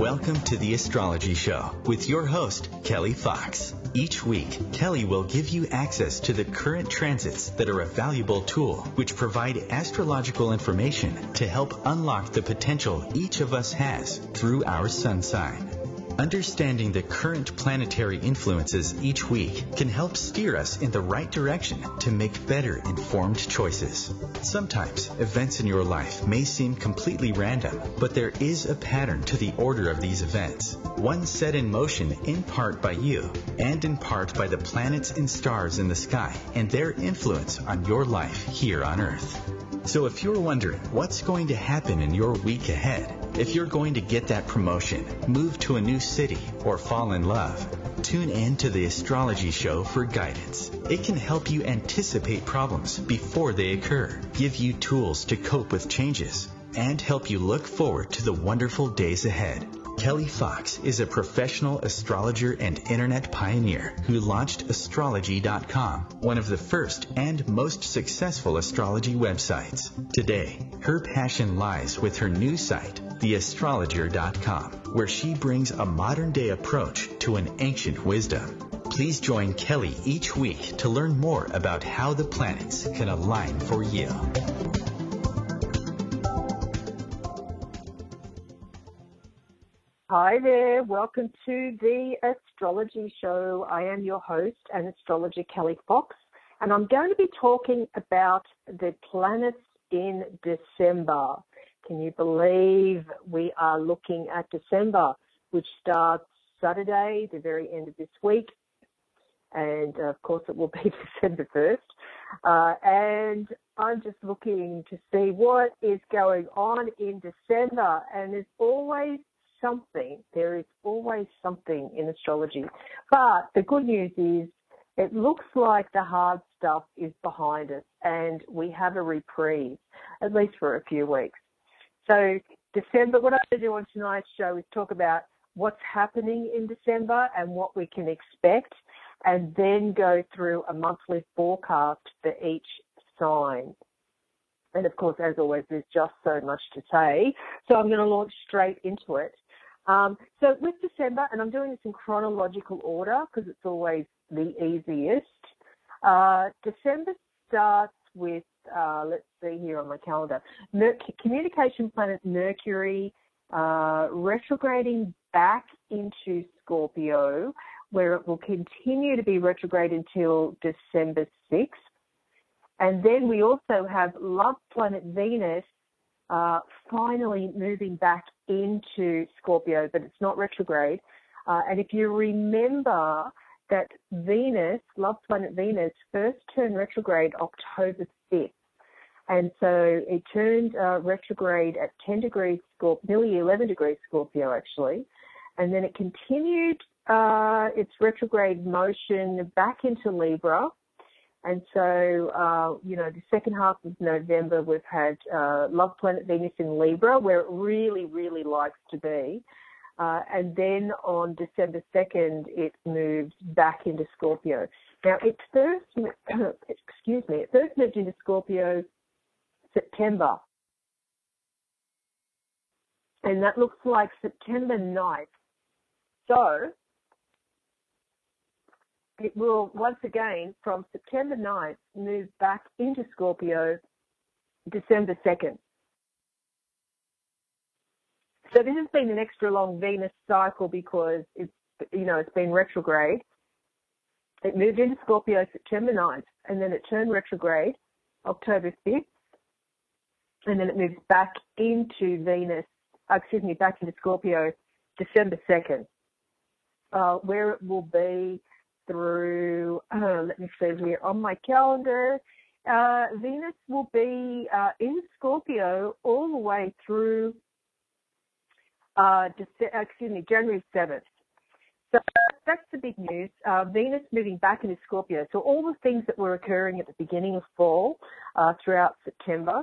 Welcome to The Astrology Show with your host, Kelly Fox. Each week, Kelly will give you access to the current transits that are a valuable tool which provide astrological information to help unlock the potential each of us has through our sun sign. Understanding the current planetary influences each week can help steer us in the right direction to make better informed choices. Sometimes events in your life may seem completely random, but there is a pattern to the order of these events, one set in motion in part by you and in part by the planets and stars in the sky and their influence on your life here on Earth. So if you're wondering what's going to happen in your week ahead, if you're going to get that promotion, move to a new city, or fall in love, tune in to the Astrology Show for guidance. It can help you anticipate problems before they occur, give you tools to cope with changes, and help you look forward to the wonderful days ahead. Kelly Fox is a professional astrologer and internet pioneer who launched Astrology.com, one of the first and most successful astrology websites. Today, her passion lies with her new site, TheAstrologer.com, where she brings a modern-day approach to an ancient wisdom. Please join Kelly each week to learn more about how the planets can align for you. Hi there, welcome to the Astrology Show. I am your host and astrologer Kelly Fox, and I'm going to be talking about the planets in December. Can you believe we are looking at December, which starts Saturday, the very end of this week, and of course it will be December 1st. And I'm just looking to see what is going on in December, and there's always something. There is always something in astrology. But the good news is it looks like the hard stuff is behind us and we have a reprieve, at least for a few weeks. So December, what I'm going to do on tonight's show is talk about what's happening in December and what we can expect, and then go through a monthly forecast for each sign. And of course, as always, there's just so much to say. So I'm going to launch straight into it. So with December, and I'm doing this in chronological order because it's always the easiest. December starts with, let's see here on my calendar, communication planet Mercury retrograding back into Scorpio, where it will continue to be retrograde until December 6th. And then we also have love planet Venus finally moving back into Scorpio, but it's not retrograde. And if you remember that Venus, love planet Venus, first turned retrograde October 5th. And so it turned retrograde at 10 degrees Scorpio, nearly 11 degrees Scorpio actually. And then it continued its retrograde motion back into Libra. And so, the second half of November, we've had love planet Venus in Libra, where it really, really likes to be. And then on December 2nd, it moves back into Scorpio. Now, it first moved into Scorpio September. And that looks like September 9th. So it will, once again, from September 9th, move back into Scorpio December 2nd. So this has been an extra long Venus cycle because it's been retrograde. It moved into Scorpio September 9th, and then it turned retrograde October 5th, and then it moves back into back into Scorpio December 2nd, where it will be through, let me see here on my calendar, Venus will be in Scorpio all the way through January 7th. So that's the big news. Venus moving back into Scorpio. So all the things that were occurring at the beginning of fall throughout September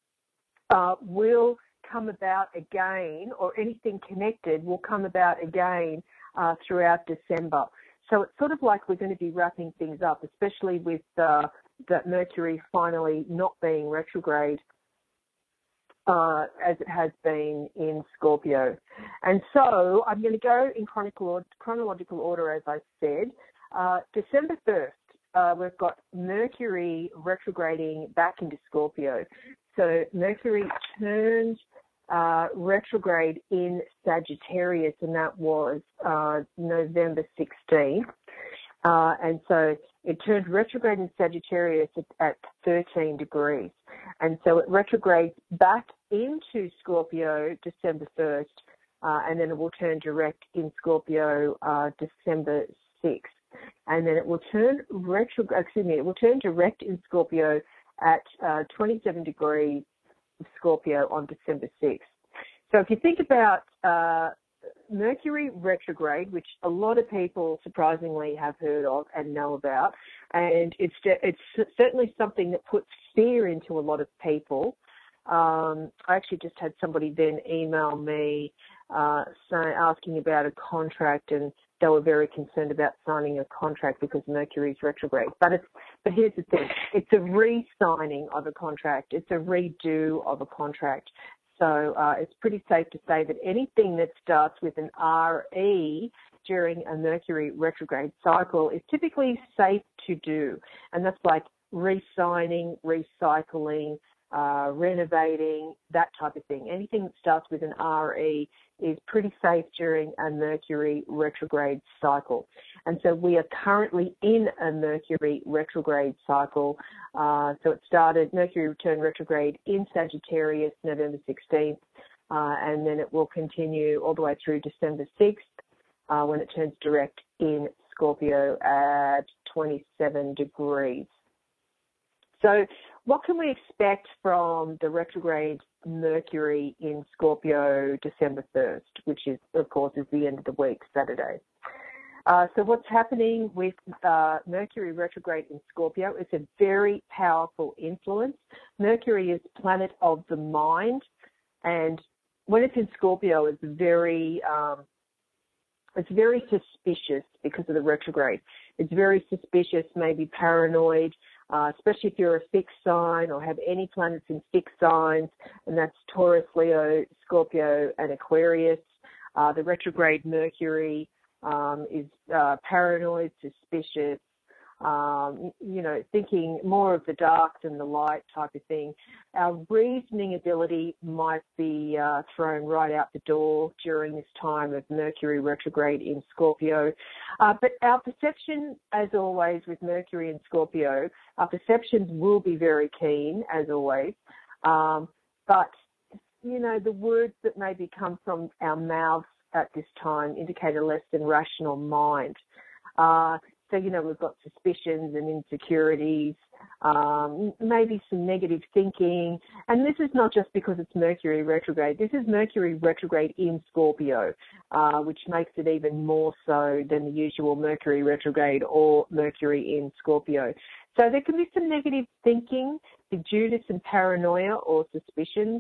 will come about again, or anything connected will come about again throughout December. So it's sort of like we're going to be wrapping things up, especially with that Mercury finally not being retrograde as it has been in Scorpio. And so I'm going to go in chronological order, as I said. December 1st, we've got Mercury retrograding back into Scorpio. So Mercury turned retrograde in Sagittarius, and that was November 16th. And so it turned retrograde in Sagittarius at 13 degrees. And so it retrogrades back into Scorpio December 1st, and then it will turn direct in Scorpio December 6th. And then it will turn direct in Scorpio at 27 degrees Scorpio on December 6th. So if you think about Mercury retrograde, which a lot of people surprisingly have heard of and know about, and it's certainly something that puts fear into a lot of people. I actually just had somebody then email me asking about a contract, and they were very concerned about signing a contract because Mercury is retrograde. But here's the thing: it's a re-signing of a contract. It's a redo of a contract. So it's pretty safe to say that anything that starts with an RE during a Mercury retrograde cycle is typically safe to do. And that's like re-signing, recycling, renovating, that type of thing. Anything that starts with an RE is pretty safe during a Mercury retrograde cycle. And so we are currently in a Mercury retrograde cycle. So it started, Mercury returned retrograde in Sagittarius November 16th, and then it will continue all the way through December 6th when it turns direct in Scorpio at 27 degrees. So what can we expect from the retrograde Mercury in Scorpio December 1st, which is, of course, is the end of the week, Saturday? So what's happening with Mercury retrograde in Scorpio is a very powerful influence. Mercury is planet of the mind, and when it's in Scorpio, it's very suspicious because of the retrograde. It's very suspicious, maybe paranoid, especially if you're a fixed sign or have any planets in fixed signs, and that's Taurus, Leo, Scorpio, and Aquarius. The retrograde Mercury is paranoid, suspicious, thinking more of the dark than the light type of thing. Our reasoning ability might be thrown right out the door during this time of Mercury retrograde in Scorpio. But our perception, as always, with Mercury in Scorpio, our perceptions will be very keen, as always. But, the words that maybe come from our mouths at this time indicate a less than rational mind. So, we've got suspicions and insecurities, maybe some negative thinking. And this is not just because it's Mercury retrograde. This is Mercury retrograde in Scorpio, which makes it even more so than the usual Mercury retrograde or Mercury in Scorpio. So there can be some negative thinking due to some paranoia or suspicions,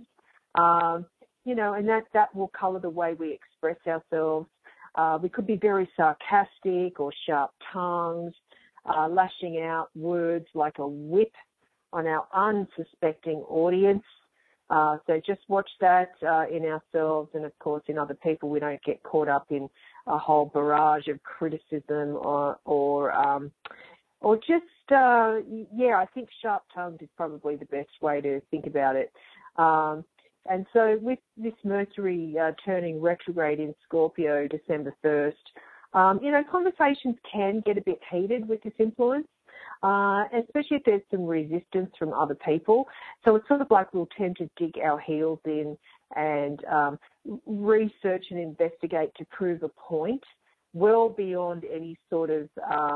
and that will colour the way we express ourselves. We could be very sarcastic or sharp-tongued, lashing out words like a whip on our unsuspecting audience. So just watch that in ourselves and, of course, in other people. We don't get caught up in a whole barrage of criticism or just, I think sharp-tongued is probably the best way to think about it. And so with this Mercury turning retrograde in Scorpio December 1st, conversations can get a bit heated with this influence, especially if there's some resistance from other people. So it's sort of like we'll tend to dig our heels in and research and investigate to prove a point well beyond any sort of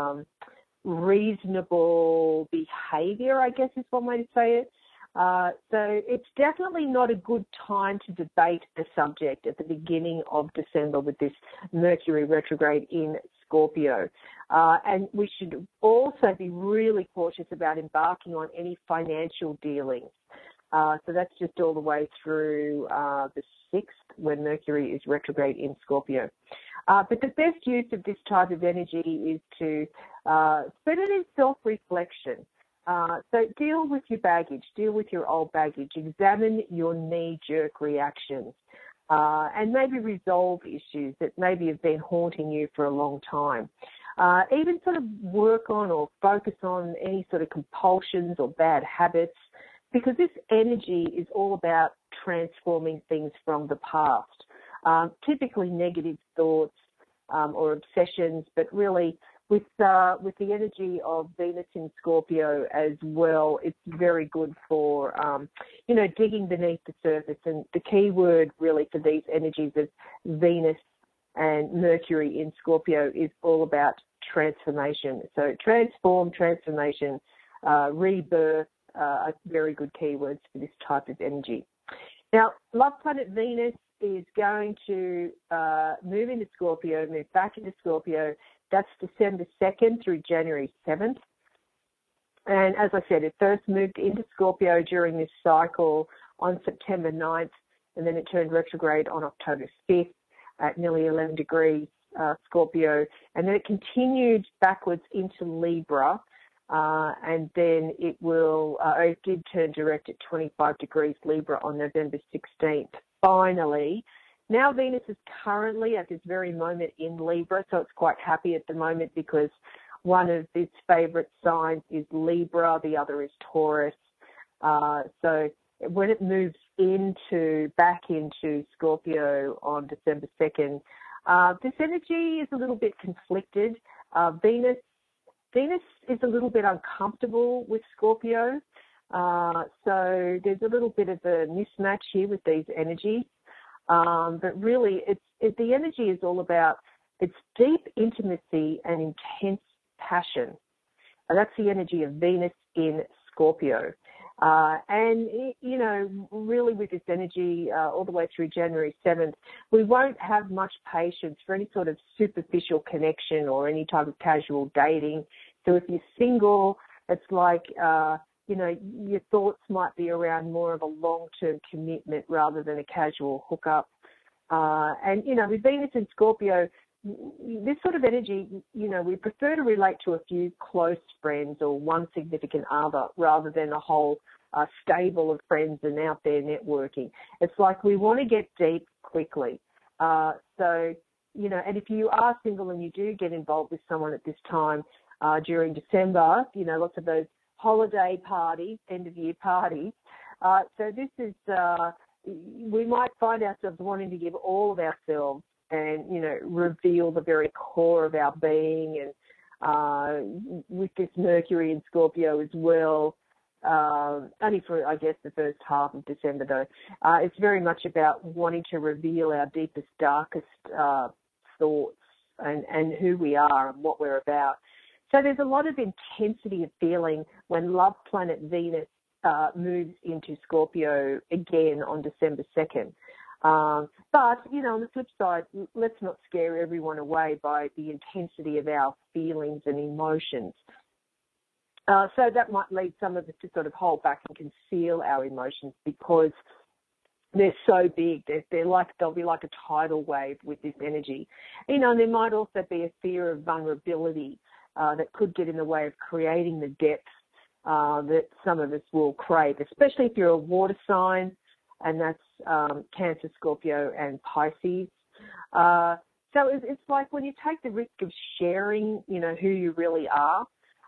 reasonable behaviour, I guess is one way to say it. So it's definitely not a good time to debate the subject at the beginning of December with this Mercury retrograde in Scorpio. And we should also be really cautious about embarking on any financial dealings. So that's just all the way through the 6th when Mercury is retrograde in Scorpio. But the best use of this type of energy is to spend it in self-reflection. So deal with your baggage, deal with your old baggage, examine your knee-jerk reactions, and maybe resolve issues that maybe have been haunting you for a long time. Even sort of work on or focus on any sort of compulsions or bad habits, because this energy is all about transforming things from the past, typically negative thoughts or obsessions, but really with the energy of Venus in Scorpio as well, it's very good for, digging beneath the surface. And the key word really for these energies of Venus and Mercury in Scorpio is all about transformation. So transformation, rebirth are very good keywords for this type of energy. Now, love planet Venus is going to move into Scorpio, move back into Scorpio. That's December 2nd through January 7th. And as I said, it first moved into Scorpio during this cycle on September 9th, and then it turned retrograde on October 5th at nearly 11 degrees Scorpio. And then it continued backwards into Libra, and then it did turn direct at 25 degrees Libra on November 16th. Finally, now Venus is currently at this very moment in Libra, so it's quite happy at the moment because one of its favorite signs is Libra, the other is Taurus. So when it moves back into Scorpio on December 2nd, this energy is a little bit conflicted. Venus is a little bit uncomfortable with Scorpio. So there's a little bit of a mismatch here with these energies. But really, the energy is all about it's deep intimacy and intense passion. That's the energy of Venus in Scorpio. And, really with this energy all the way through January 7th, we won't have much patience for any sort of superficial connection or any type of casual dating. So if you're single, it's like, your thoughts might be around more of a long-term commitment rather than a casual hookup. And, with Venus in Scorpio, this sort of energy, we prefer to relate to a few close friends or one significant other rather than a whole stable of friends and out there networking. It's like we want to get deep quickly. And if you are single and you do get involved with someone at this time during December, lots of those holiday parties, end-of-year parties. So this is, we might find ourselves wanting to give all of ourselves and, reveal the very core of our being. And with this Mercury in Scorpio as well, only for, I guess, the first half of December, though, it's very much about wanting to reveal our deepest, darkest thoughts and who we are and what we're about. So there's a lot of intensity of feeling when love planet Venus moves into Scorpio again on December 2nd. But, on the flip side, let's not scare everyone away by the intensity of our feelings and emotions. So that might lead some of us to sort of hold back and conceal our emotions because they're so big. They'll be like a tidal wave with this energy. And there might also be a fear of vulnerability that could get in the way of creating the depth that some of us will crave, especially if you're a water sign, and that's Cancer, Scorpio, and Pisces. So it's like when you take the risk of sharing, who you really are,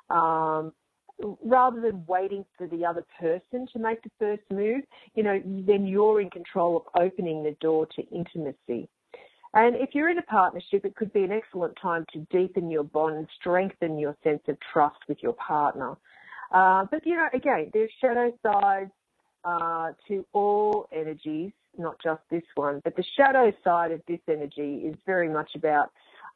rather than waiting for the other person to make the first move, then you're in control of opening the door to intimacy. And if you're in a partnership, it could be an excellent time to deepen your bond and strengthen your sense of trust with your partner. But, again, there's shadow sides to all energies, not just this one. But the shadow side of this energy is very much about,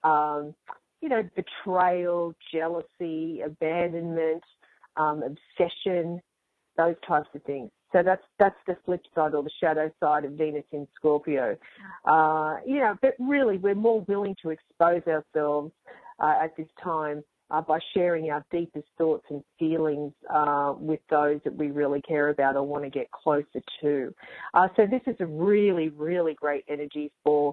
betrayal, jealousy, abandonment, obsession, those types of things. So that's the flip side or the shadow side of Venus in Scorpio. But really we're more willing to expose ourselves at this time by sharing our deepest thoughts and feelings with those that we really care about or want to get closer to. So this is a really, really great energy for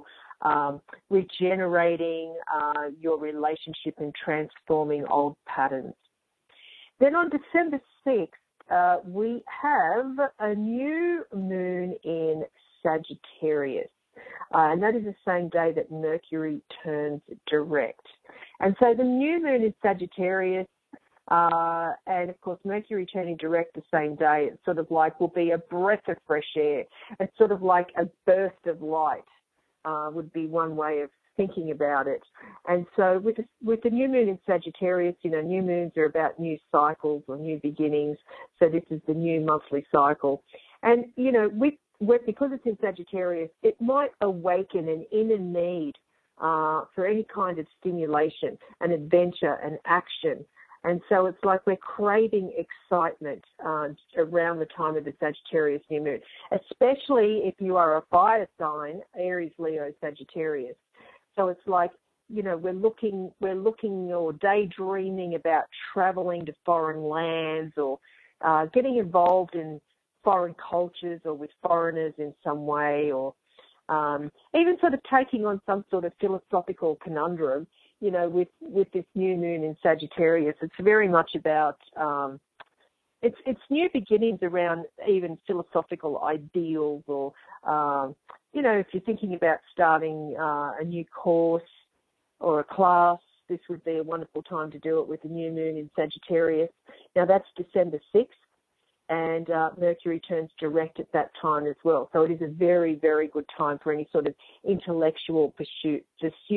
regenerating your relationship and transforming old patterns. Then on December 6th, we have a new moon in Sagittarius. And that is the same day that Mercury turns direct. And so the new moon in Sagittarius, and of course Mercury turning direct the same day, it's sort of like will be a breath of fresh air. It's sort of like a burst of light, would be one way of thinking about it. And so with the new moon in Sagittarius, new moons are about new cycles or new beginnings. So this is the new monthly cycle. And, because it's in Sagittarius, it might awaken an inner need for any kind of stimulation and adventure and action. And so it's like we're craving excitement around the time of the Sagittarius new moon, especially if you are a fire sign, Aries, Leo, Sagittarius. So it's like, we're looking or daydreaming about traveling to foreign lands or getting involved in foreign cultures or with foreigners in some way, or even sort of taking on some sort of philosophical conundrum, with this new moon in Sagittarius. It's very much about, it's new beginnings around even philosophical ideals or, if you're thinking about starting a new course or a class, this would be a wonderful time to do it with the new moon in Sagittarius. Now that's December 6th. And Mercury turns direct at that time as well. So it is a very, very good time for any sort of intellectual pursuits,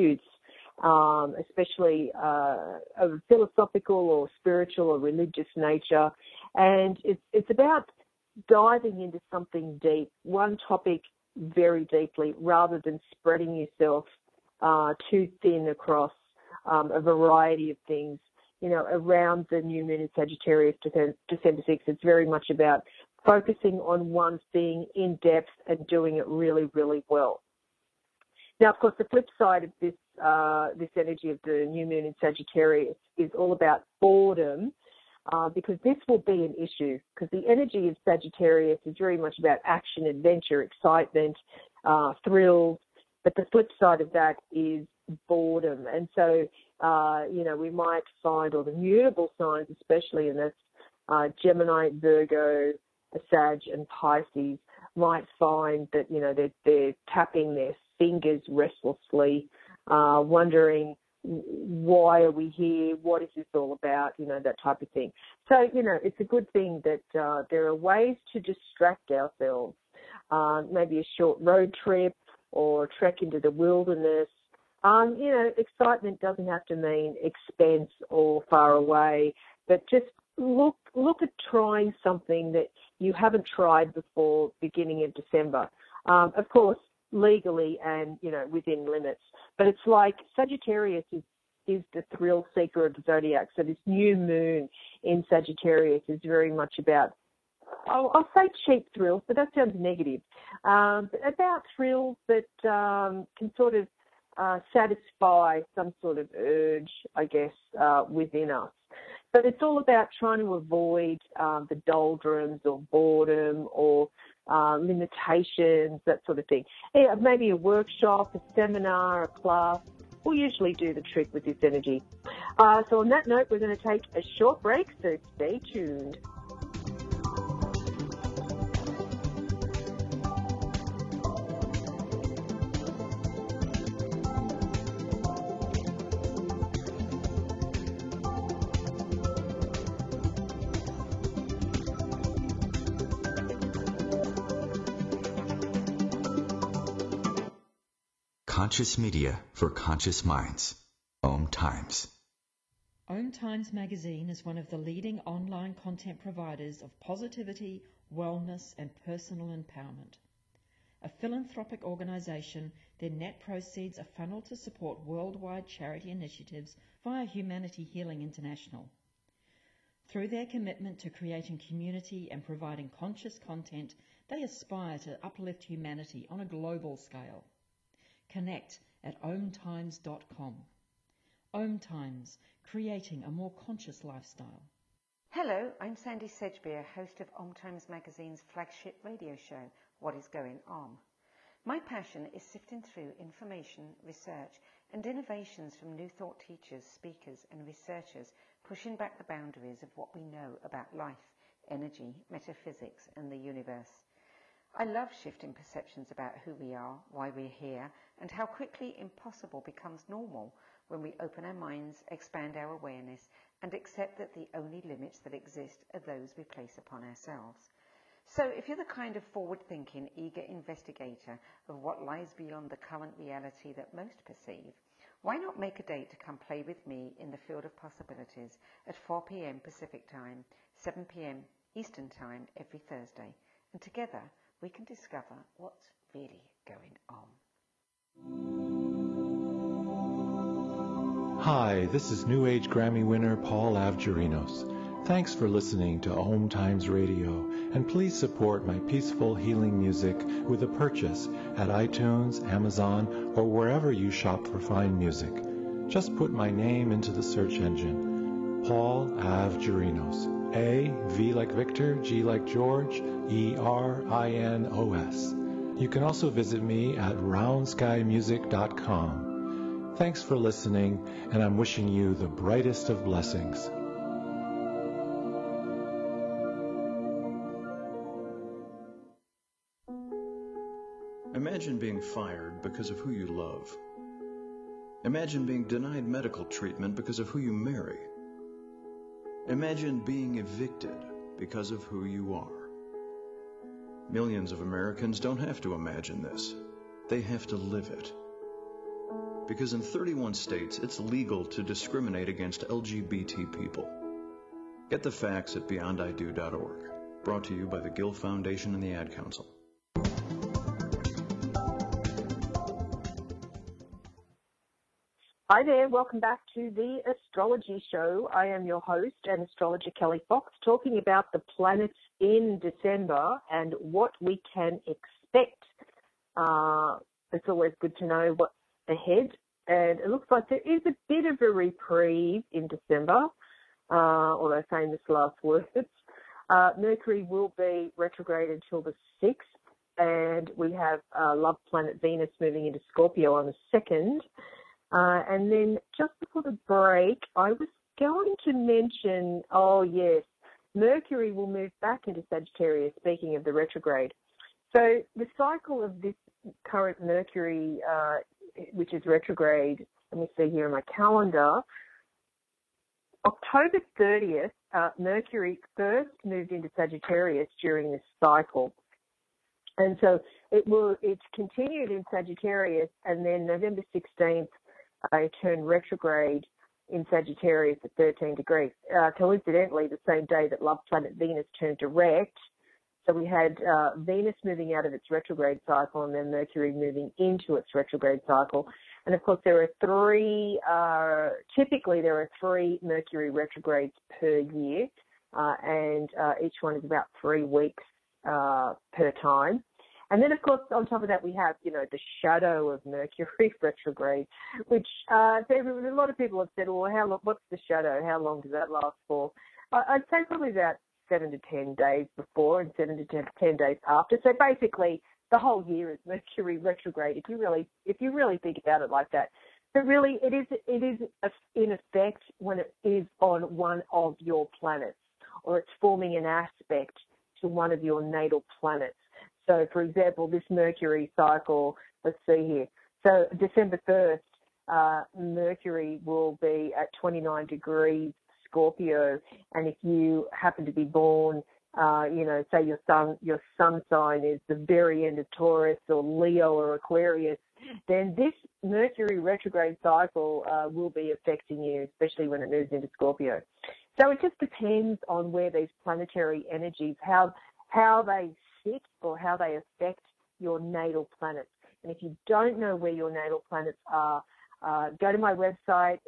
especially of a philosophical or spiritual or religious nature. And it's about diving into something deep, one topic very deeply, rather than spreading yourself too thin across a variety of things. Around the new moon in Sagittarius, December 6th, it's very much about focusing on one thing in depth and doing it really, really well. Now, of course, the flip side of this energy of the new moon in Sagittarius is all about boredom, because this will be an issue, because the energy of Sagittarius is very much about action, adventure, excitement, thrills, but the flip side of that is boredom. And so, we might find, or the mutable signs especially, and that's Gemini, Virgo, Sag, and Pisces, might find that, they're tapping their fingers restlessly, wondering, why are we here? What is this all about? That type of thing. So, it's a good thing that there are ways to distract ourselves, maybe a short road trip or trek into the wilderness. Excitement doesn't have to mean expense or far away, but just look at trying something that you haven't tried before beginning of December. Of course, legally and, within limits. But it's like Sagittarius is the thrill seeker of the zodiac. So this new moon in Sagittarius is very much about, I'll say cheap thrills, but that sounds negative. But about thrills that can sort of satisfy some sort of urge, I guess, within us. But it's all about trying to avoid the doldrums or boredom or limitations, that sort of thing. Yeah, maybe a workshop, a seminar, a class will usually do the trick with this energy. So on that note, we're going to take a short break, so stay tuned. Conscious media for conscious minds. Om Times. Om Times Magazine is one of the leading online content providers of positivity, wellness and personal empowerment. A philanthropic organisation, their net proceeds are funneled to support worldwide charity initiatives via Humanity Healing International. Through their commitment to creating community and providing conscious content, they aspire to uplift humanity on a global scale. Connect at omtimes.com. Om Times, creating a more conscious lifestyle. Hello, I'm Sandy Sedgbeer, host of Om Times Magazine's flagship radio show, What is Going On. My passion is sifting through information, research and innovations from New Thought teachers, speakers and researchers pushing back the boundaries of what we know about life, energy, metaphysics, and the universe. I love shifting perceptions about who we are, why we're here, and how quickly impossible becomes normal when we open our minds, expand our awareness, and accept that the only limits that exist are those we place upon ourselves. So if you're the kind of forward-thinking, eager investigator of what lies beyond the current reality that most perceive, why not make a date to come play with me in the field of possibilities at 4 p.m. Pacific Time, 7 p.m. Eastern Time every Thursday, and together we can discover what's really going on. Hi, this is New Age Grammy winner Paul Avgerinos. Thanks for listening to Om Times Radio, and please support my peaceful healing music with a purchase at iTunes, Amazon, or wherever you shop for fine music. Just put my name into the search engine, Paul Avgerinos. A, V like Victor, G like George, E-R-I-N-O-S. You can also visit me at roundskymusic.com. Thanks for listening, and I'm wishing you the brightest of blessings. Imagine being fired because of who you love. Imagine being denied medical treatment because of who you marry. Imagine being evicted because of who you are. Millions of Americans don't have to imagine this. They have to live it. Because in 31 states, it's legal to discriminate against LGBT people. Get the facts at beyondido.org. Brought to you by the Gill Foundation and the Ad Council. Hi there, welcome back to the Astrology Show. I am your host and astrologer Kelly Fox, talking about the planets in December and what we can expect. It's always good to know what's ahead, and it looks like there is a bit of a reprieve in December, although famous last words. Mercury will be retrograde until the 6th, and we have love planet Venus moving into Scorpio on the 2nd. And then just before the break, I was going to mention, Mercury will move back into Sagittarius, speaking of the retrograde. So the cycle of this current Mercury, which is retrograde, let me see here in my calendar, October 30th, Mercury first moved into Sagittarius during this cycle. And so it's continued in Sagittarius, and then November 16th, it turned retrograde in Sagittarius at 13 degrees. Coincidentally, the same day that love planet Venus turned direct. So we had Venus moving out of its retrograde cycle and then Mercury moving into its retrograde cycle. And of course, typically there are 3 Mercury retrogrades per year, and each one is about 3 weeks per time. And then, of course, on top of that, we have, the shadow of Mercury retrograde, which a lot of people have said, well, what's the shadow? How long does that last for? I'd say probably about 7 to 10 days before and 7 to 10 days after. So basically, the whole year is Mercury retrograde, if you really think about it like that. But really, it is in effect when it is on one of your planets, or it's forming an aspect to one of your natal planets. So, for example, this Mercury cycle, let's see here. So, December 1st, Mercury will be at 29 degrees Scorpio. And if you happen to be born, say your sun sign is the very end of Taurus or Leo or Aquarius, then this Mercury retrograde cycle will be affecting you, especially when it moves into Scorpio. So, it just depends on where these planetary energies, how they sit or how they affect your natal planets. And if you don't know where your natal planets are, go to my website,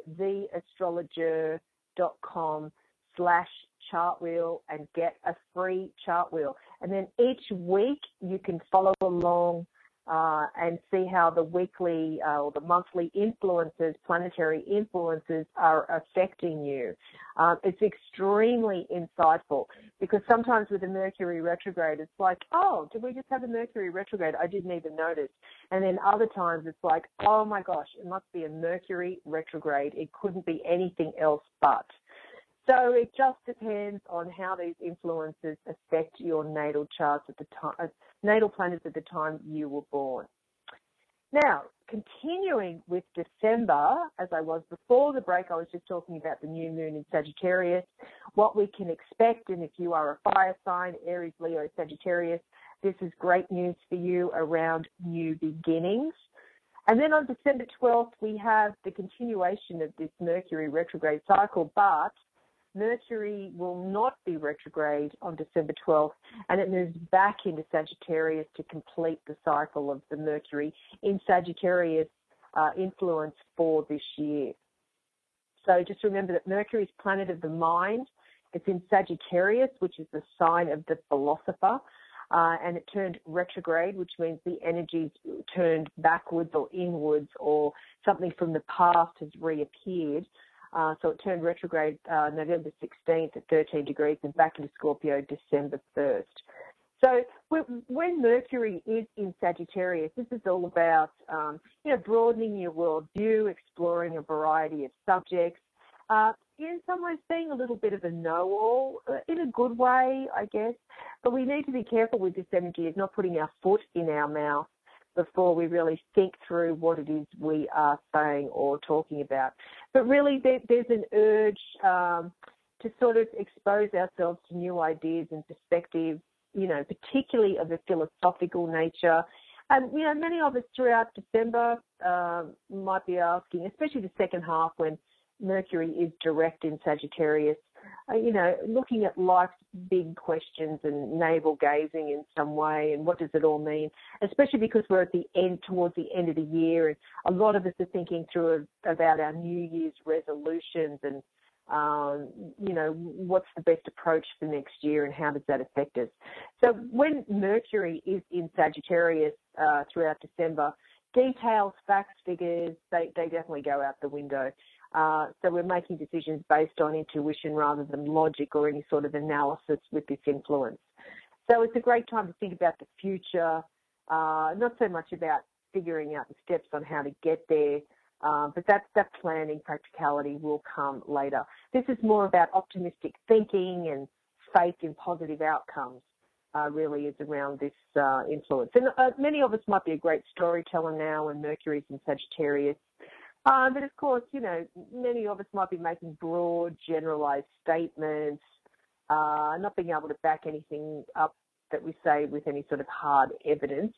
theastrologer.com/chart wheel and get a free chart wheel. And then each week you can follow along and see how the weekly or the monthly planetary influences are affecting you. It's extremely insightful because sometimes with a Mercury retrograde, it's like, oh, did we just have a Mercury retrograde? I didn't even notice. And then other times it's like, oh my gosh, it must be a Mercury retrograde. It couldn't be anything else but. So it just depends on how these influences affect your natal charts at the time, natal planets at the time you were born. Now, continuing with December, as I was before the break, I was just talking about the new moon in Sagittarius, what we can expect, and if you are a fire sign, Aries, Leo, Sagittarius, this is great news for you around new beginnings. And then on December 12th, we have the continuation of this Mercury retrograde cycle, but Mercury will not be retrograde on December 12th, and it moves back into Sagittarius to complete the cycle of the Mercury in Sagittarius influence for this year. So just remember that Mercury is planet of the mind. It's in Sagittarius, which is the sign of the philosopher, and it turned retrograde, which means the energy's turned backwards or inwards, or something from the past has reappeared. So it turned retrograde November 16th at 13 degrees and back into Scorpio December 1st. So when Mercury is in Sagittarius, this is all about, broadening your worldview, exploring a variety of subjects, in some ways being a little bit of a know-all, in a good way, I guess. But we need to be careful with this energy of not putting our foot in our mouth before we really think through what it is we are saying or talking about. But really there's an urge to sort of expose ourselves to new ideas and perspectives, particularly of a philosophical nature. And, many of us throughout December might be asking, especially the second half when Mercury is direct in Sagittarius, looking at life's big questions and navel gazing in some way, and what does it all mean, especially because we're at the end, towards the end of the year, and a lot of us are thinking through about our New Year's resolutions and, what's the best approach for next year and how does that affect us. So when Mercury is in Sagittarius throughout December, details, facts, figures, they definitely go out the window. So we're making decisions based on intuition rather than logic or any sort of analysis with this influence. So it's a great time to think about the future, not so much about figuring out the steps on how to get there, but that planning, practicality will come later. This is more about optimistic thinking and faith in positive outcomes, really is around this influence. And many of us might be a great storyteller now when Mercury's in Sagittarius. But of course, many of us might be making broad, generalized statements, not being able to back anything up that we say with any sort of hard evidence.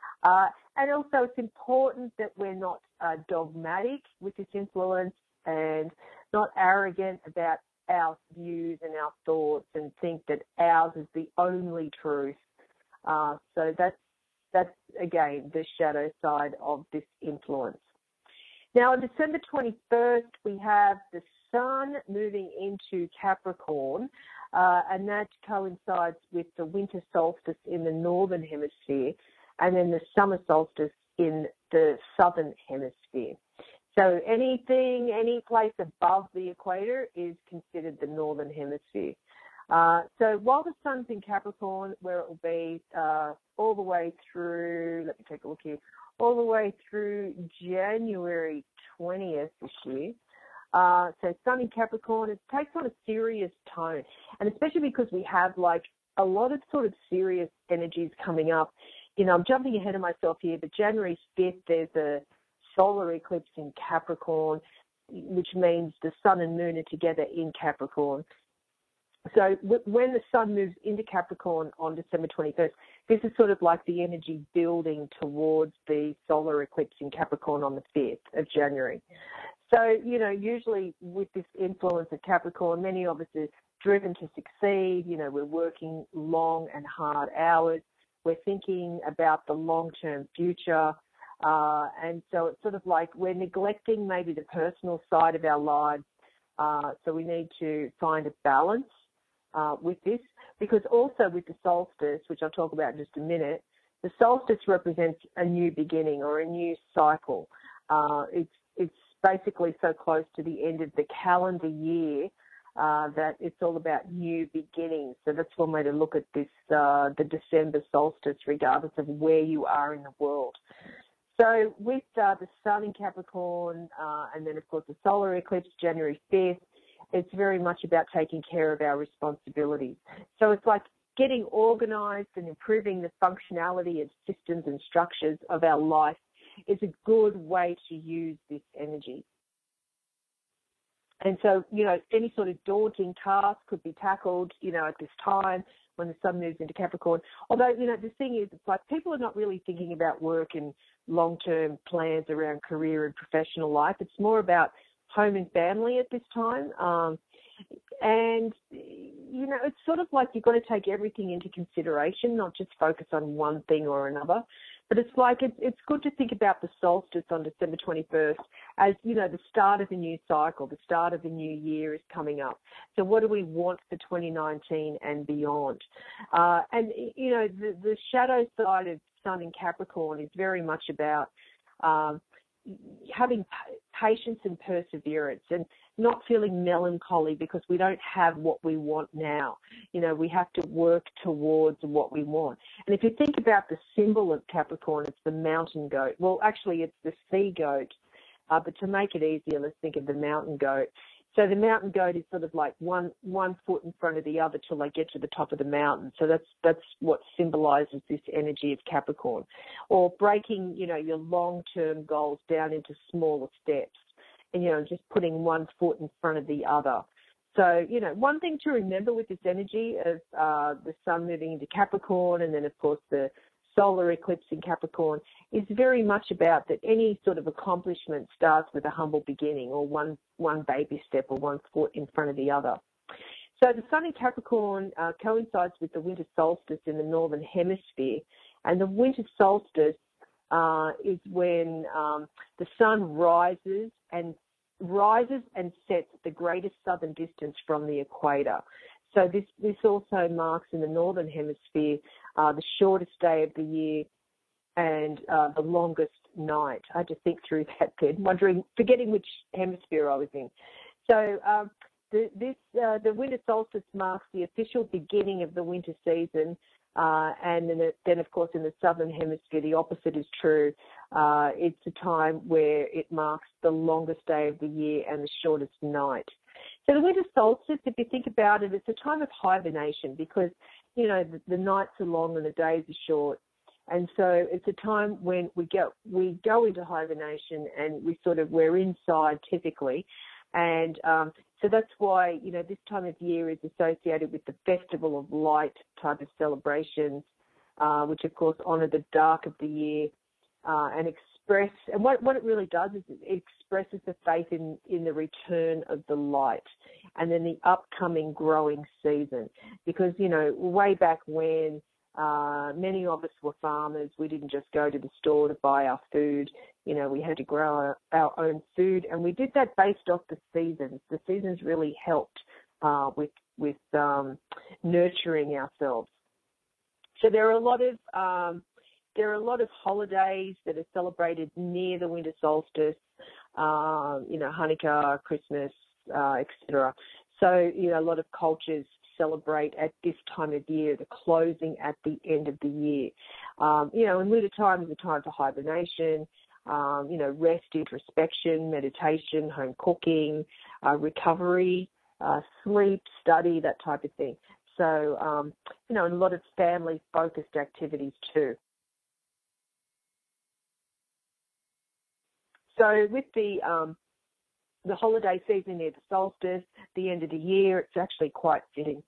And also it's important that we're not dogmatic with this influence and not arrogant about our views and our thoughts and think that ours is the only truth. So that's again, the shadow side of this influence. Now, on December 21st, we have the Sun moving into Capricorn, and that coincides with the winter solstice in the northern hemisphere and then the summer solstice in the southern hemisphere. So any place above the equator is considered the northern hemisphere. So while the Sun's in Capricorn, where it will be all the way through, let me take a look here, all the way through January 20th this year. So Sun in Capricorn, it takes on a serious tone. And especially because we have like a lot of sort of serious energies coming up. I'm jumping ahead of myself here, but January 5th, there's a solar eclipse in Capricorn, which means the Sun and Moon are together in Capricorn. So when the Sun moves into Capricorn on December 21st, this is sort of like the energy building towards the solar eclipse in Capricorn on the 5th of January. So, usually with this influence of Capricorn, many of us are driven to succeed. We're working long and hard hours. We're thinking about the long-term future. And so it's sort of like we're neglecting maybe the personal side of our lives. So we need to find a balance with this, because also with the solstice, which I'll talk about in just a minute, the solstice represents a new beginning or a new cycle. It's basically so close to the end of the calendar year that it's all about new beginnings. So that's one way to look at this, the December solstice, regardless of where you are in the world. So with the Sun in Capricorn and then, of course, the solar eclipse, January 5th, it's very much about taking care of our responsibilities. So it's like getting organized and improving the functionality of systems and structures of our life is a good way to use this energy. And so, any sort of daunting task could be tackled, at this time when the sun moves into Capricorn. Although, the thing is, it's like people are not really thinking about work and long-term plans around career and professional life. It's more about home and family at this time. And, it's sort of like you've got to take everything into consideration, not just focus on one thing or another. But it's like it's good to think about the solstice on December 21st as, the start of a new cycle, the start of a new year is coming up. So what do we want for 2019 and beyond? And, the shadow side of Sun in Capricorn is very much about having patience and perseverance and not feeling melancholy because we don't have what we want now. We have to work towards what we want. And if you think about the symbol of Capricorn, it's the mountain goat. Well, actually, it's the sea goat. But to make it easier, let's think of the mountain goat. So the mountain goat is sort of like one foot in front of the other till they get to the top of the mountain. So that's what symbolizes this energy of Capricorn. Or breaking, your long-term goals down into smaller steps and, just putting one foot in front of the other. So, one thing to remember with this energy of the sun moving into Capricorn and then, of course, the solar eclipse in Capricorn is very much about that any sort of accomplishment starts with a humble beginning or one baby step or one foot in front of the other. So the sun in Capricorn coincides with the winter solstice in the northern hemisphere, and the winter solstice is when the sun rises and sets the greatest southern distance from the equator. So this also marks in the northern hemisphere the shortest day of the year and the longest night. I had to think through that then, forgetting which hemisphere I was in. So the winter solstice marks the official beginning of the winter season, and then of course in the southern hemisphere the opposite is true. It's a time where it marks the longest day of the year and the shortest night. So the winter solstice, if you think about it, it's a time of hibernation because, the nights are long and the days are short. And so it's a time when we go into hibernation and we're inside typically. And so that's why, this time of year is associated with the Festival of Light type of celebrations, which of course honor the dark of the year and express, and what it really does is it expresses the faith in the return of the light and then the upcoming growing season. Because, way back when, many of us were farmers, we didn't just go to the store to buy our food. We had to grow our own food, and we did that based off the seasons. The seasons really helped with nurturing ourselves. So there are a lot of holidays that are celebrated near the winter solstice, Hanukkah, Christmas, etc. So, a lot of cultures celebrate at this time of year, the closing at the end of the year. And winter time is a time for hibernation, rest, introspection, meditation, home cooking, recovery, sleep, study, that type of thing. So, and a lot of family-focused activities too. So with the holiday season near the solstice, the end of the year, it's actually quite fitting.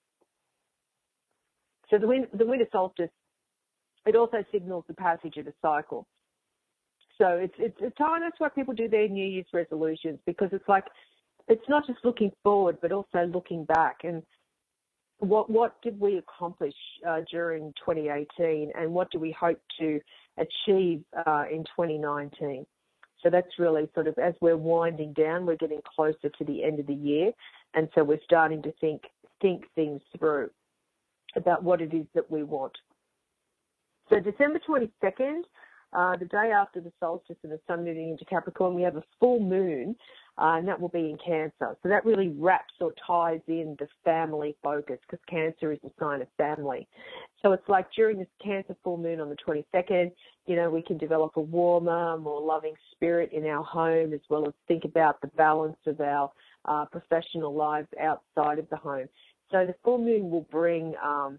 So the winter solstice, it also signals the passage of a cycle. So it's a time, that's why people do their New Year's resolutions, because it's like, it's not just looking forward, but also looking back. And what did we accomplish during 2018, and what do we hope to achieve in 2019? So that's really sort of, as we're winding down, we're getting closer to the end of the year, and so we're starting to think things through about what it is that we want. So December 22nd, the day after the solstice and the sun moving into Capricorn, we have a full moon, and that will be in Cancer. So that really wraps or ties in the family focus, because Cancer is a sign of family. So it's like during this Cancer full moon on the 22nd, we can develop a warmer, more loving spirit in our home, as well as think about the balance of our professional lives outside of the home. So the full moon will bring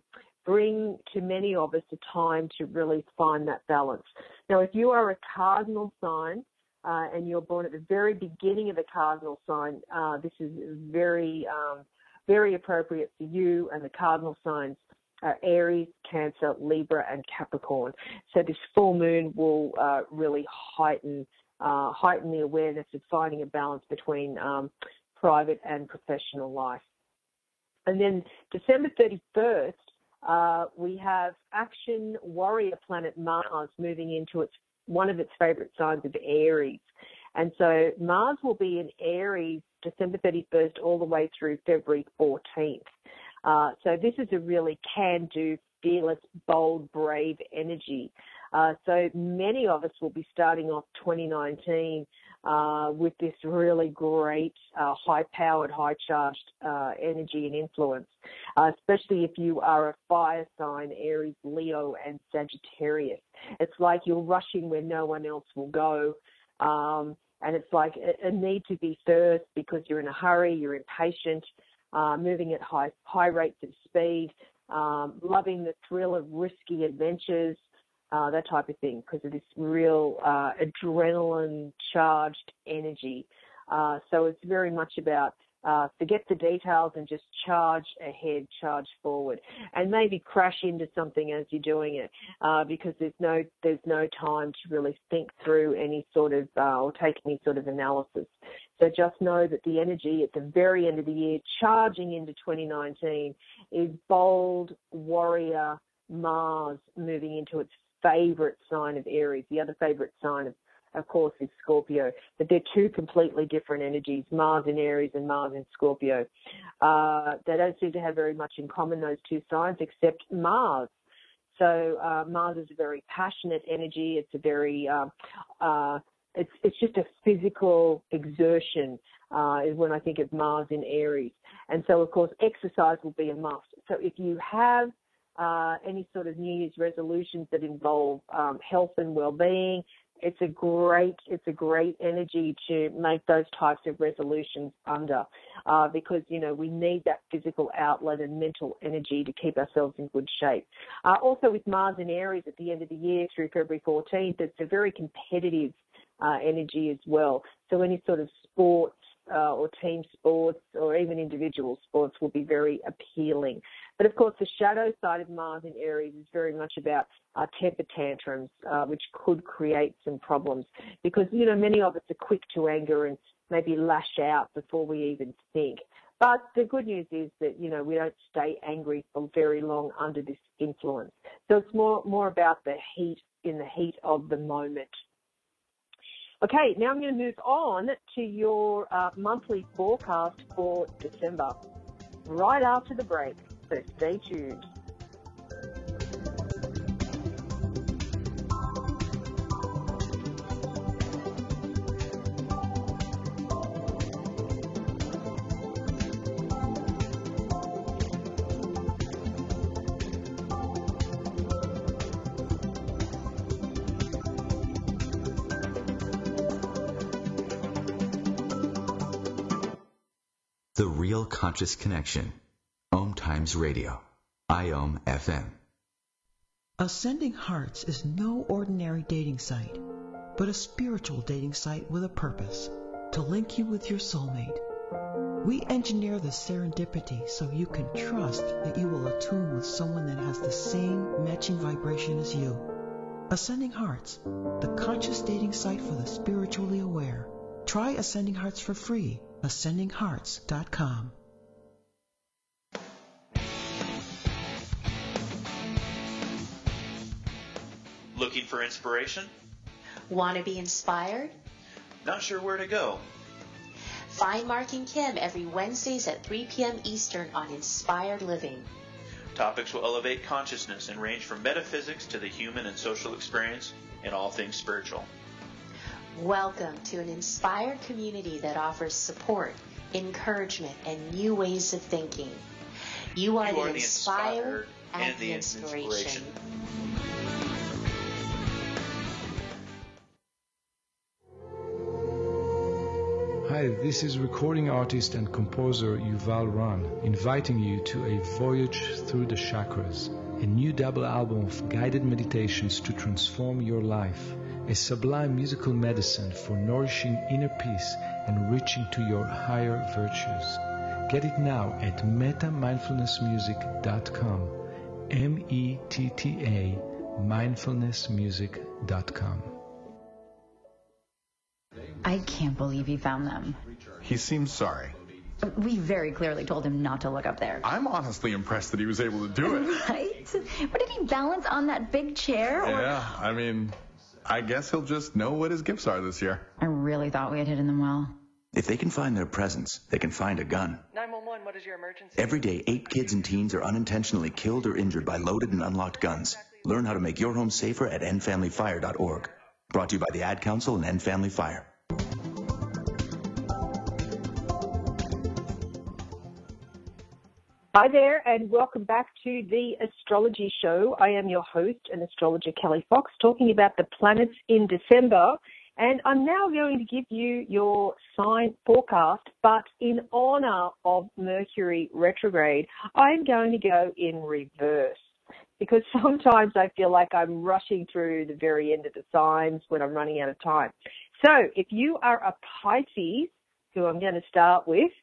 to many of us a time to really find that balance. Now, if you are a cardinal sign and you're born at the very beginning of a cardinal sign, this is very, very appropriate for you, and the cardinal signs are Aries, Cancer, Libra, and Capricorn. So this full moon will really heighten the awareness of finding a balance between private and professional life. And then December 31st, we have action warrior planet Mars moving into one of its favorite signs of Aries. And so Mars will be in Aries December 31st all the way through February 14th. So this is a really can-do, fearless, bold, brave energy. So many of us will be starting off 2019 with this really great, high-powered, high-charged energy and influence, especially if you are a fire sign, Aries, Leo, and Sagittarius. It's like you're rushing where no one else will go, and it's like a need to be first because you're in a hurry, you're impatient, moving at high rates of speed, loving the thrill of risky adventures, that type of thing, because of this real adrenaline-charged energy. So it's very much about forget the details and just charge ahead, charge forward, and maybe crash into something as you're doing it, because there's no time to really think through any sort of or take any sort of analysis. So just know that the energy at the very end of the year, charging into 2019, is bold warrior Mars moving into its favorite sign of Aries. The other favorite sign, of course, is Scorpio. But they're two completely different energies, Mars in Aries and Mars in Scorpio. They don't seem to have very much in common, those two signs, except Mars. So Mars is a very passionate energy. It's a very it's just a physical exertion is when I think of Mars in Aries. And so, of course, exercise will be a must. So if you have any sort of New Year's resolutions that involve health and well-being, it's a great energy to make those types of resolutions under, because, you know, we need that physical outlet and mental energy to keep ourselves in good shape. Also with Mars in Aries at the end of the year through February 14th, it's a very competitive energy as well. So any sort of sports or team sports or even individual sports will be very appealing. But of course, the shadow side of Mars in Aries is very much about temper tantrums, which could create some problems because, you know, many of us are quick to anger and maybe lash out before we even think. But the good news is that, you know, we don't stay angry for very long under this influence. So it's more about the heat of the moment. Okay, now I'm going to move on to your monthly forecast for December right after the break, so stay tuned. The Real Conscious Connection. Om Times Radio. IOM FM. Ascending Hearts is no ordinary dating site, but a spiritual dating site with a purpose, to link you with your soulmate. We engineer the serendipity so you can trust that you will attune with someone that has the same matching vibration as you. Ascending Hearts, the conscious dating site for the spiritually aware. Try Ascending Hearts for free. AscendingHearts.com. Looking for inspiration? Want to be inspired? Not sure where to go? Find Mark and Kim every Wednesdays at 3 p.m. Eastern on Inspired Living. Topics will elevate consciousness and range from metaphysics to the human and social experience and all things spiritual. Welcome to an inspired community that offers support, encouragement, and new ways of thinking. You are the inspired and the inspiration. Hi Hi, this is recording artist and composer Yuval Ran, inviting you to a voyage through the chakras, a new double album of guided meditations to transform your life, a sublime musical medicine for nourishing inner peace and reaching to your higher virtues. Get it now at metamindfulnessmusic.com, METTA mindfulnessmusic.com. I can't believe he found them. He seems sorry. We very clearly told him not to look up there. I'm honestly impressed that he was able to do it. Right? But did he balance on that big chair? Yeah, I mean, I guess he'll just know what his gifts are this year. I really thought we had hidden them well. If they can find their presents, they can find a gun. 911, what is your emergency? Every day, 8 kids and teens are unintentionally killed or injured by loaded and unlocked guns. Learn how to make your home safer at endfamilyfire.org. Brought to you by the Ad Council and End Family Fire. Hi there, and welcome back to the Astrology Show. I am your host and astrologer Kelly Fox, talking about the planets in December. And I'm now going to give you your sign forecast, but in honor of Mercury retrograde, I'm going to go in reverse. Because sometimes I feel like I'm rushing through the very end of the signs when I'm running out of time. So if you are a Pisces, who I'm going to start with,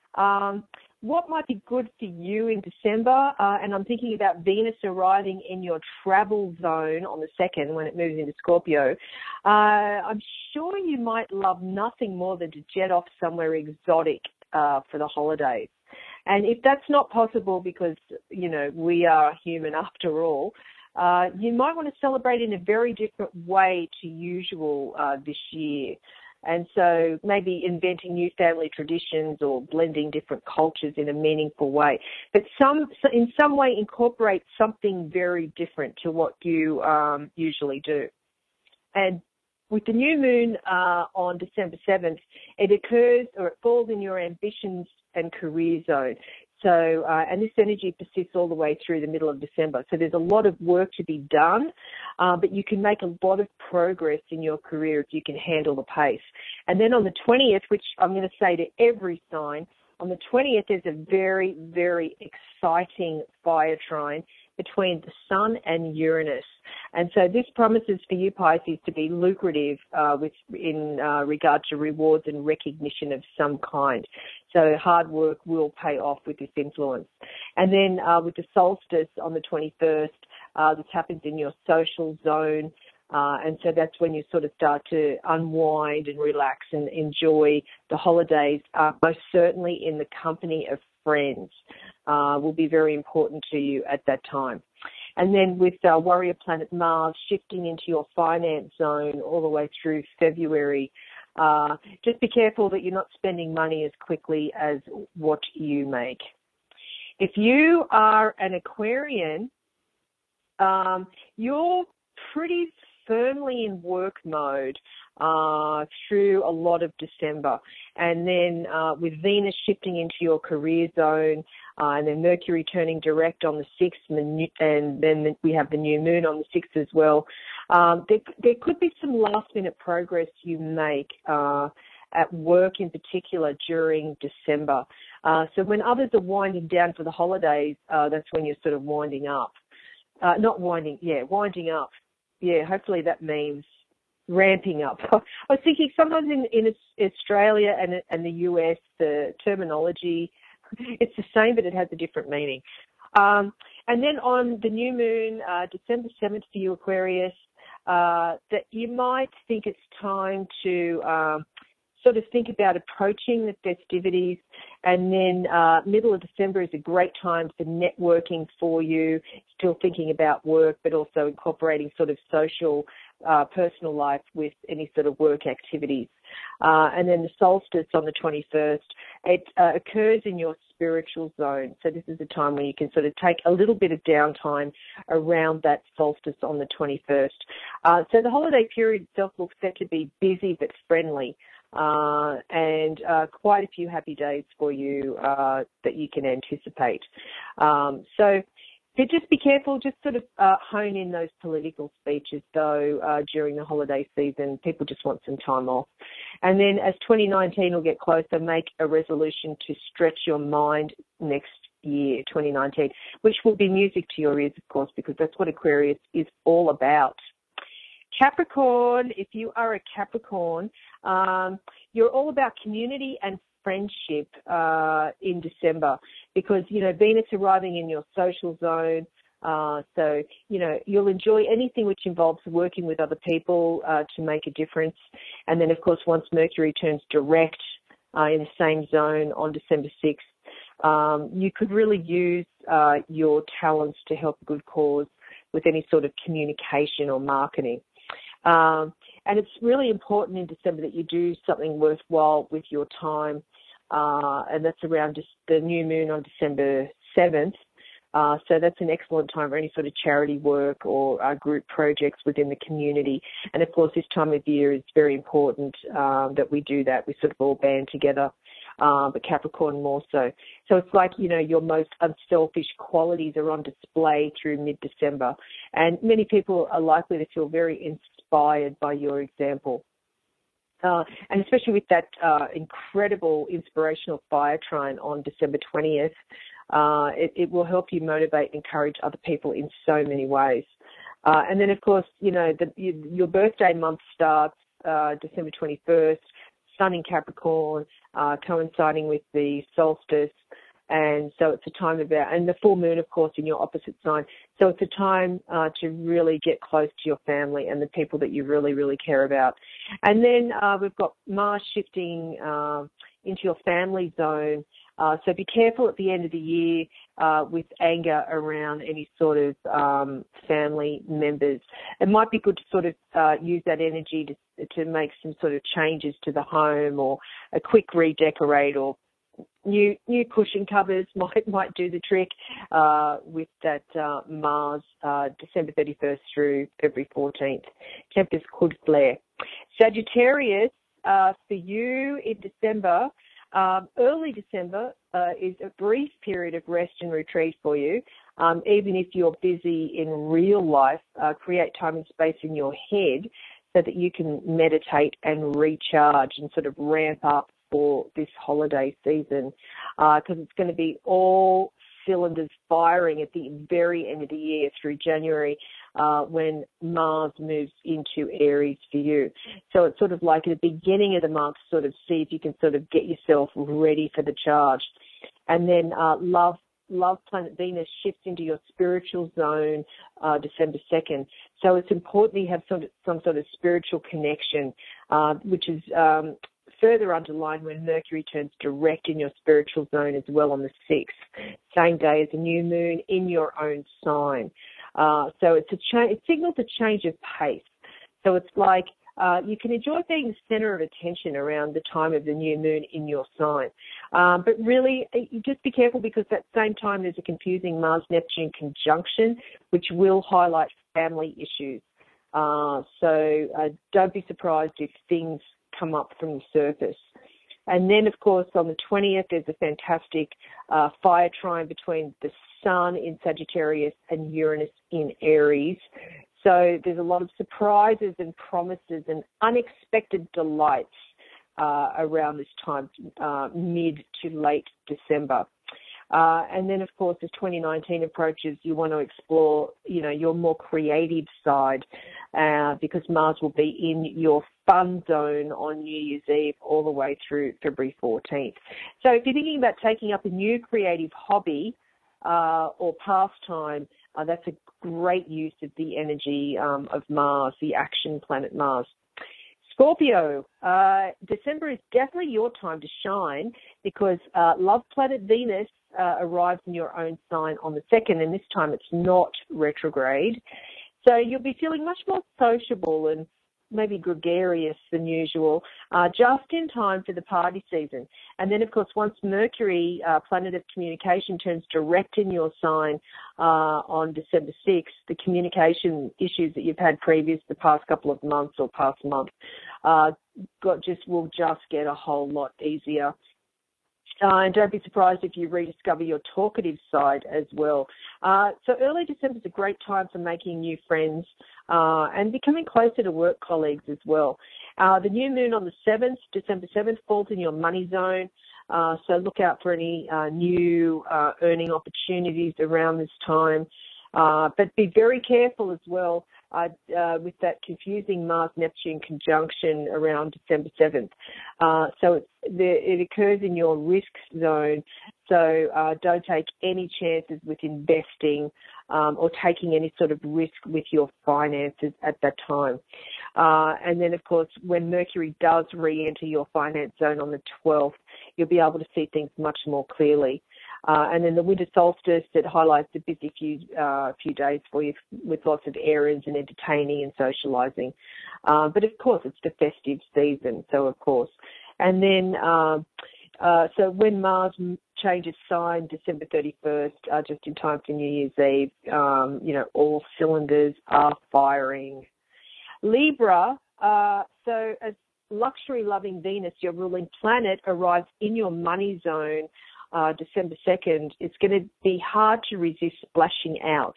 what might be good for you in December? And I'm thinking about Venus arriving in your travel zone on the 2nd when it moves into Scorpio. I'm sure you might love nothing more than to jet off somewhere exotic for the holidays. And if that's not possible because, you know, we are human after all, you might want to celebrate in a very different way to usual this year. And so maybe inventing new family traditions or blending different cultures in a meaningful way. But in some way incorporate something very different to what you usually do. And with the new moon on December 7th, it occurs or it falls in your ambitions and career zone. So, and this energy persists all the way through the middle of December. So there's a lot of work to be done, but you can make a lot of progress in your career if you can handle the pace. And then on the 20th, which I'm going to say to every sign, on the 20th there's a very, very exciting fire trine between the Sun and Uranus. And so this promises for you, Pisces, to be lucrative in regard to rewards and recognition of some kind. So hard work will pay off with this influence. And then with the solstice on the 21st, this happens in your social zone. And so that's when you sort of start to unwind and relax and enjoy the holidays, most certainly in the company of friends. Will be very important to you at that time. And then with warrior planet Mars shifting into your finance zone all the way through February, just be careful that you're not spending money as quickly as what you make. If you are an Aquarian, you're pretty firmly in work mode through a lot of December. And then with Venus shifting into your career zone, and then Mercury turning direct on the 6th, and then we have the new moon on the 6th as well. There could be some last-minute progress you make at work in particular during December. So when others are winding down for the holidays, that's when you're sort of winding up. Winding up. Yeah, hopefully that means ramping up. I was thinking sometimes in Australia and the US, the terminology, it's the same, but it has a different meaning. And then on the new moon, December 7th for you, Aquarius, that you might think it's time to sort of think about approaching the festivities. And then middle of December is a great time for networking for you, still thinking about work, but also incorporating sort of social, personal life with any sort of work activities. And then the solstice on the 21st, it occurs in your spiritual zone. So this is a time where you can sort of take a little bit of downtime around that solstice on the 21st. So the holiday period itself looks set to be busy but friendly. And quite a few happy days for you that you can anticipate. So But just be careful, just sort of hone in those political speeches, though, during the holiday season. People just want some time off. And then as 2019 will get closer, make a resolution to stretch your mind next year, 2019, which will be music to your ears, of course, because that's what Aquarius is all about. Capricorn, if you are a Capricorn, you're all about community and friendship in December because, Venus arriving in your social zone. So, you'll enjoy anything which involves working with other people to make a difference. And then, of course, once Mercury turns direct in the same zone on December 6th, you could really use your talents to help a good cause with any sort of communication or marketing. And it's really important in December that you do something worthwhile with your time, and that's around just the new moon on December 7th. So that's an excellent time for any sort of charity work or group projects within the community. And, of course, this time of year is very important that we do that. We sort of all band together, but Capricorn more so. So it's like, your most unselfish qualities are on display through mid-December. And many people are likely to feel very inspired by your example. And especially with that incredible inspirational fire trine on December 20th, it will help you motivate and encourage other people in so many ways. And then, of course, your birthday month starts December 21st, Sun in Capricorn, coinciding with the solstice. And so it's a time and the full moon, of course, in your opposite sign. So it's a time to really get close to your family and the people that you really, really care about. And then we've got Mars shifting into your family zone. So be careful at the end of the year with anger around any sort of family members. It might be good to sort of use that energy to make some sort of changes to the home or a quick redecorate or new cushion covers might do the trick with that Mars December 31st through February 14th. Tempers could flare. Sagittarius, for you in December, early December is a brief period of rest and retreat for you. Even if you're busy in real life, create time and space in your head so that you can meditate and recharge and sort of ramp up for this holiday season, because it's going to be all cylinders firing at the very end of the year through January when Mars moves into Aries for you. So it's sort of like at the beginning of the month, sort of see if you can sort of get yourself ready for the charge. And then love planet Venus shifts into your spiritual zone December 2nd. So it's important that you have some sort of spiritual connection, which is further underlined when Mercury turns direct in your spiritual zone as well on the 6th, same day as a new moon in your own sign. So it signals a change of pace. So it's like you can enjoy being the center of attention around the time of the new moon in your sign. But really, just be careful because at the same time there's a confusing Mars-Neptune conjunction, which will highlight family issues. So don't be surprised if things come up from the surface. And then, of course, on the 20th, there's a fantastic fire trine between the Sun in Sagittarius and Uranus in Aries. So there's a lot of surprises and promises and unexpected delights around this time, mid to late December. And then, of course, as 2019 approaches, you want to explore, your more creative side because Mars will be in your fun zone on New Year's Eve all the way through February 14th. So if you're thinking about taking up a new creative hobby or pastime, that's a great use of the energy of Mars, the action planet Mars. Scorpio, December is definitely your time to shine because love planet Venus arrives in your own sign on the 2nd, and this time it's not retrograde. So you'll be feeling much more sociable and maybe gregarious than usual, just in time for the party season. And then, of course, once Mercury, planet of communication, turns direct in your sign on December 6th, the communication issues that you've had the past couple of months or past month will just get a whole lot easier. And don't be surprised if you rediscover your talkative side as well. So early December is a great time for making new friends and becoming closer to work colleagues as well. The new moon on the 7th, December 7th, falls in your money zone. So look out for any new earning opportunities around this time. But be very careful as well with that confusing Mars-Neptune conjunction around December 7th. So it occurs in your risk zone, so don't take any chances with investing or taking any sort of risk with your finances at that time. And then, of course, when Mercury does re-enter your finance zone on the 12th, you'll be able to see things much more clearly. And then the winter solstice, that highlights a busy few days for you with lots of errands and entertaining and socialising. But of course, it's the festive season, so of course. And then, so when Mars changes sign, December 31st, just in time for New Year's Eve, all cylinders are firing. Libra, so as luxury-loving Venus, your ruling planet, arrives in your money zone December 2nd, it's going to be hard to resist splashing out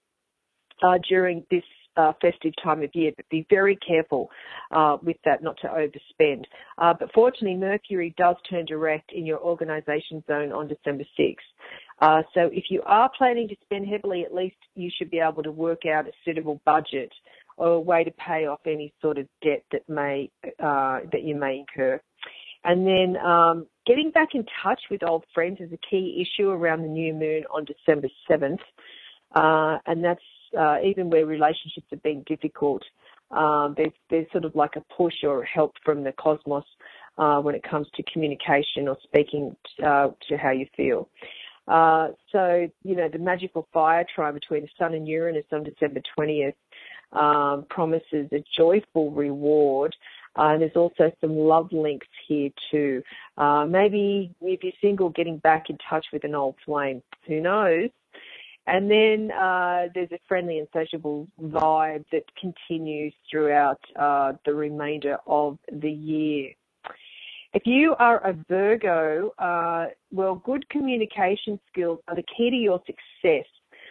during this festive time of year, but be very careful with that, not to overspend. But fortunately, Mercury does turn direct in your organisation zone on December 6th. So if you are planning to spend heavily, at least you should be able to work out a suitable budget or a way to pay off any sort of debt that you may incur. And then getting back in touch with old friends is a key issue around the new moon on December 7th. And that's even where relationships have been difficult. There's sort of like a push or help from the cosmos when it comes to communication or speaking to how you feel. So, the magical fire trine between the Sun and Uranus on December 20th promises a joyful reward. And there's also some love links here too. Maybe if you're single, getting back in touch with an old flame. Who knows? And then there's a friendly and sociable vibe that continues throughout the remainder of the year. If you are a Virgo, good communication skills are the key to your success,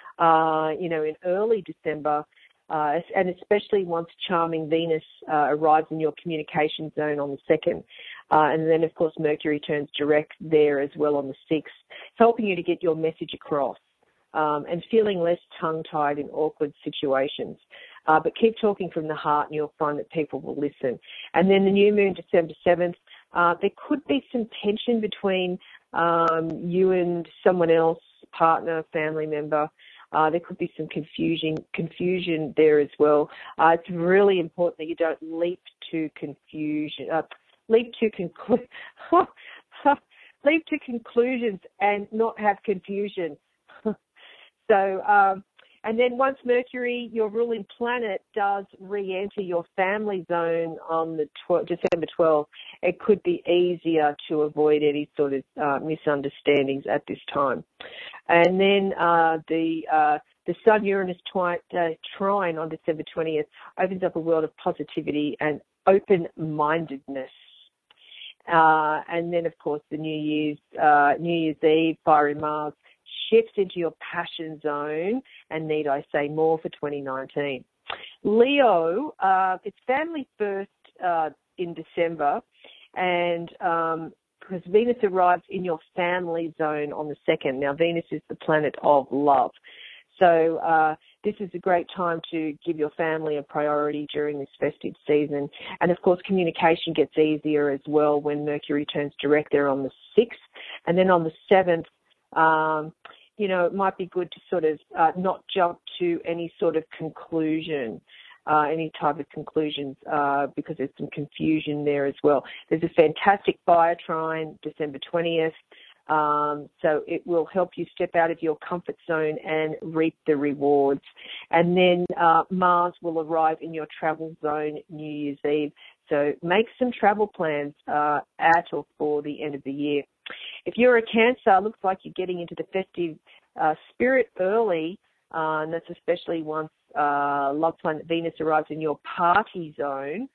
in early December, and especially once charming Venus arrives in your communication zone on the 2nd. And then, of course, Mercury turns direct there as well on the 6th, helping you to get your message across and feeling less tongue-tied in awkward situations. But keep talking from the heart and you'll find that people will listen. And then the new moon, December 7th, there could be some tension between you and someone else, partner, family member. There could be some confusion there as well. It's really important that you don't leap to conclusions and not have confusion. So, and then once Mercury, your ruling planet, does re-enter your family zone on the December 12th, it could be easier to avoid any sort of misunderstandings at this time. And then the Sun-Uranus trine on December 20th opens up a world of positivity and open-mindedness. And then, of course, the New Year's Eve, fiery Mars shifts into your passion zone, and need I say more for 2019. Leo, it's family first in December, and because Venus arrives in your family zone on the 2nd. Now, Venus is the planet of love. So this is a great time to give your family a priority during this festive season. And, of course, communication gets easier as well when Mercury turns direct there on the 6th. And then on the 7th, it might be good to sort of not jump to any sort of conclusion, any type of conclusions, because there's some confusion there as well. There's a fantastic fire trine, December 20th. So it will help you step out of your comfort zone and reap the rewards. And then Mars will arrive in your travel zone New Year's Eve. So make some travel plans at or for the end of the year. If you're a Cancer, it looks like you're getting into the festive spirit early, and that's especially once love planet Venus arrives in your party zone.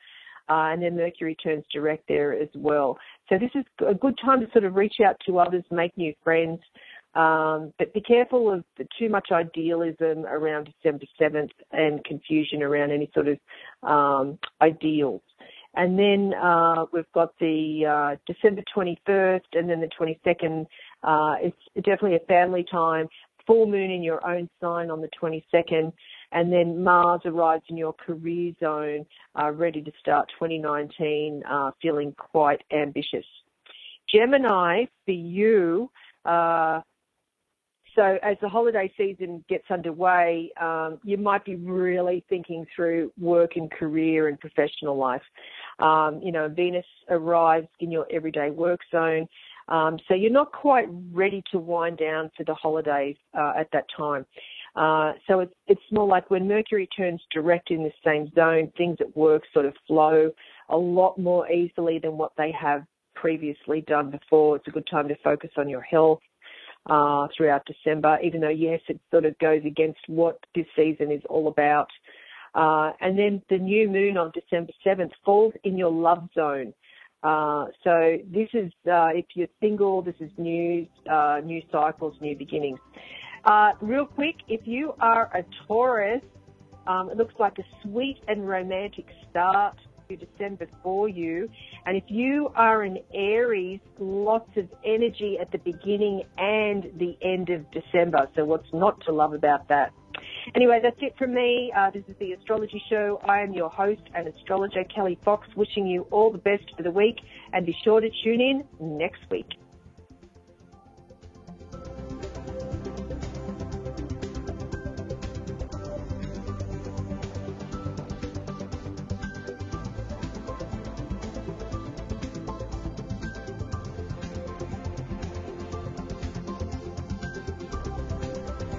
and then Mercury turns direct there as well. So this is a good time to sort of reach out to others, make new friends, but be careful of too much idealism around December 7th and confusion around any sort of ideals. And then we've got the December 21st and then the 22nd. It's definitely a family time. Full moon in your own sign on the 22nd. And then Mars arrives in your career zone, ready to start 2019, feeling quite ambitious. Gemini, for you, so as the holiday season gets underway, you might be really thinking through work and career and professional life. Venus arrives in your everyday work zone. So you're not quite ready to wind down for the holidays at that time. So it's more like when Mercury turns direct in the same zone, things at work sort of flow a lot more easily than what they have previously done before. It's a good time to focus on your health throughout December, even though, yes, it sort of goes against what this season is all about. And then the new moon on December 7th falls in your love zone. So this is, if you're single, this is new cycles, new beginnings. Real quick, if you are a Taurus, it looks like a sweet and romantic start to December for you. And if you are an Aries, lots of energy at the beginning and the end of December. So what's not to love about that? Anyway, that's it from me. This is the Astrology Show. I am your host and astrologer, Kelly Fox, wishing you all the best for the week. And be sure to tune in next week.